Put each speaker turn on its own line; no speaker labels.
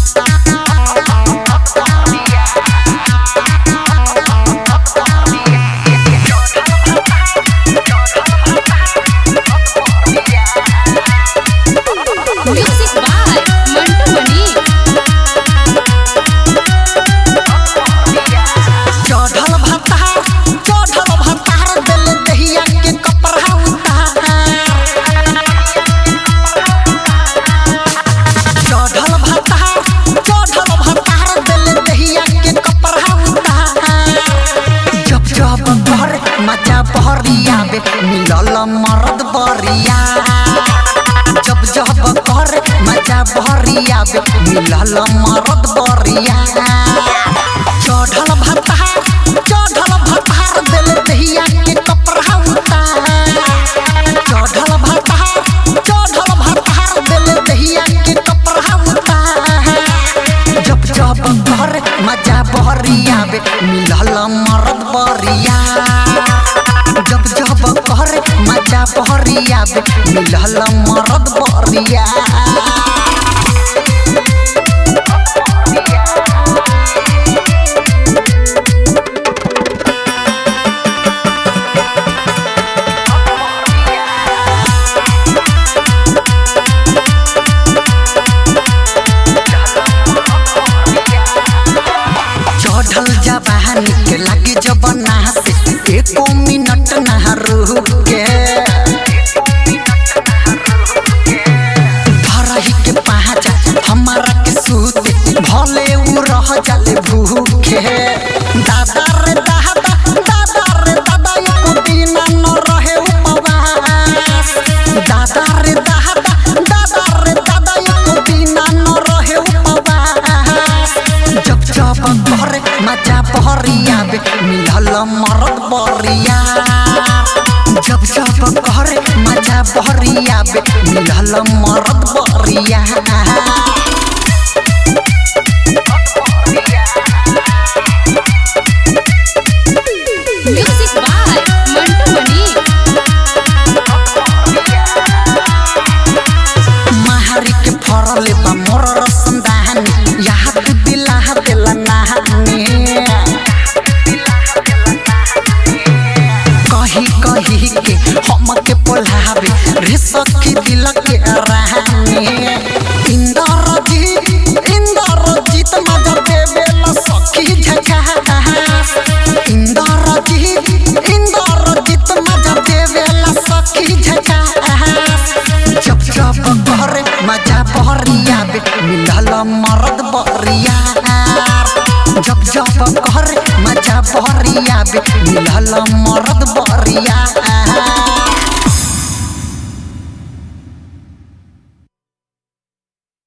Music by Mantu मनी।
चढ़ल भतार दिल दहिया के कपड़ा उतार। चढ़ल भतार दिल दहिया के कपड़ा उतार। जब जब घर मजा बहरिया बे मिलल मरद बरिया। जब जब घर मजा बहरिया बे मिलल मरद बरिया। चढ़ल भतार दिल दहिया के कपड़ा उतार। चढ़ल भतार दिल दहिया के कपड़ा उतार। जब जब घर मजा बहरिया बे मिलल मरद बरिया। जब जब घर मजा बहरिया बे मिलल मरद बरिया। चढ़ल जवानी के लगे जबना से एको मिनट ना रुके। धरही के पहाजा हमारा के सूते भले उ रह जाले भूखे। दादा रे दादा एको दिन न रहे उपवास। दादा रे दादा एको दिन न रहे उपवास। जब जब घर मजा बहरिया बे मिलल मरद बरिया। जब जब घर मजा बहरिया बे मिलल मरद बरिया।
Music by Mantu Mani.
महारी के फरले बा मोर रसंदानी याद दिला देला नानी। कही के हम के पोलावे रे सखी दिल के रानी। इंद्रजीत मजा देवेला सखी झकास। इंद्रजीत मजा देवेला सखी झकास। जब जब घर मजा बहरिया बे मिलल मरद बरिया। जब जब घर मजा बहरिया बे मिलल मरद बरिया।